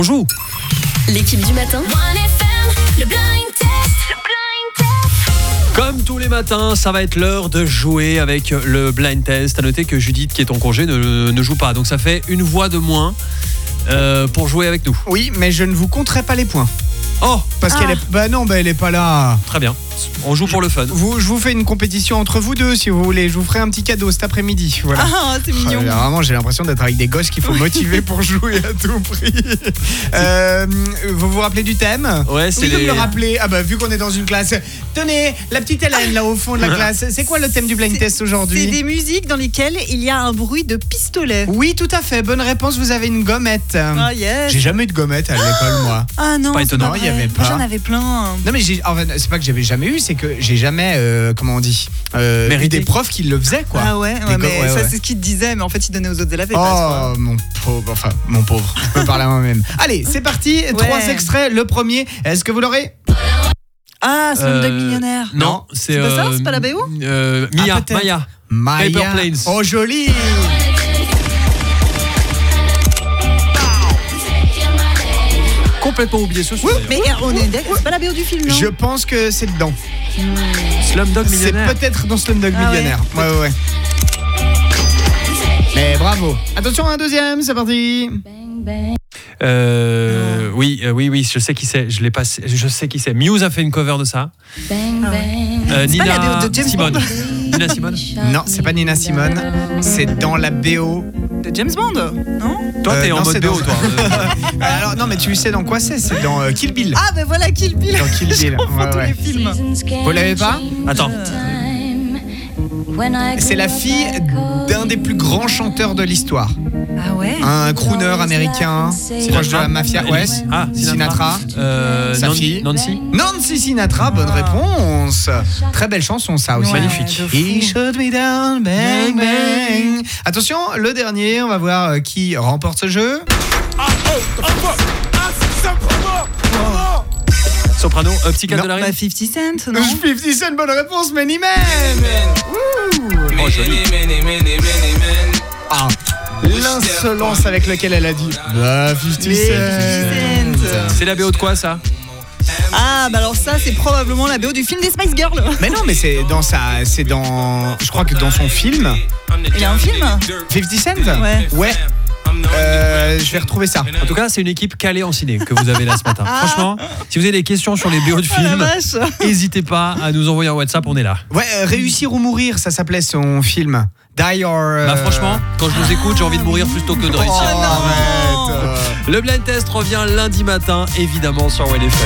On joue. L'équipe du matin. Le blind test. Comme tous les matins, ça va être l'heure de jouer avec le blind test. À noter que Judith, qui est en congé, ne joue pas. Donc ça fait une voix de moins pour jouer avec nous. Oui, mais je ne vous compterai pas les points. Oh, Parce qu'elle est... elle est pas là. très bien. On joue pour le fun. Je vous fais une compétition entre vous deux, si vous voulez. Je vous ferai un petit cadeau cet après-midi. Voilà. Ah, c'est mignon. Vraiment, j'ai l'impression d'être avec des gosses qu'il faut motiver pour jouer à tout prix. Vous vous rappelez du thème ? Ouais, c'est oui, les... me le rappeler. Ah bah, vu qu'on est dans une classe. Tenez, la petite Hélène, là, au fond de la classe. C'est quoi le thème du blind test aujourd'hui ? C'est des musiques dans lesquelles il y a un bruit de pistolet. Oui, tout à fait. Bonne réponse, vous avez une gommette. Ah, yes. J'ai jamais eu de gommette à l'école, moi. Ah non, Pas c'est étonnant, vrai. il y avait pas. Moi, j'en avais plein. Non mais c'est pas que j'avais jamais eu, c'est que j'ai jamais comment on dit eu Mérité. des profs qui le faisaient quoi. Ah ouais, Des mais ça ouais. c'est ce qu'il te disait, mais en fait il donnait aux autres élèves et pas à Oh mon pauvre, je peux parler à moi-même. Allez, c'est parti, 3 extraits, le premier, est-ce que vous l'aurez ? Ah, Slumdog Millionnaire. Non, c'est pas ça, c'est pas la BO Mia, peut-être. Maya. Maya. Paper Planes. Oh joli. Complètement oublié ce son. Mais on est d'accord, c'est pas la BO du film, non ? Je pense que c'est dedans. Slumdog C'est Millionnaire. peut-être dans Slumdog Ah ouais. Millionnaire. Ouais. Mais bravo. Attention, un deuxième, c'est parti. Oui, je sais qui c'est. Je sais qui c'est. Muse a fait une cover de ça. C'est pas Nina la BO de James Simone. Bond. Nina Simone. Non, c'est pas Nina Simone, c'est dans la BO. De James Bond, non ? Toi, t'es non, en mode c'est BO, dans- toi. Alors non, mais tu sais dans quoi c'est dans Kill Bill. Ah, ben voilà, Kill Bill. Dans Kill Je Bill, confonds ouais, tous ouais. les films. Vous l'avez pas ? Attends. C'est la fille d'un des plus grands chanteurs de l'histoire. Ah ouais ? Un crooner américain, proche de la mafia. Ouais, Ah, Sinatra. Sa fille. Nancy. Nancy Sinatra, bonne réponse. Très belle chanson ça aussi. Ouais, Magnifique. de fou. He shot me down, bang bang. Attention, le dernier, on va voir qui remporte ce jeu. Soprano, psychiatre de la Bah, reine. 50 Cent, non ? 50 Cent, bonne réponse, Many Men. Oh, joli. Ah, l'insolence avec laquelle elle a dit 50 Cent. C'est la BO de quoi, ça? Ah, bah alors ça, c'est probablement la BO du film des Spice Girls. Mais non, mais c'est dans je crois que dans son film. Il y a un film ? 50 Cent. Ouais. Je vais retrouver ça. En tout cas, c'est une équipe calée en ciné que vous avez là ce matin. Franchement, si vous avez des questions sur les BO de Oh la films, vache. n'hésitez pas à nous envoyer un WhatsApp, on est là. Ouais, Réussir ou mourir, ça s'appelait son film. Die or. Bah franchement, quand je vous écoute, j'ai envie de mourir plutôt que de réussir. Oh, arrête. Le blind test revient lundi matin, évidemment sur WNFM.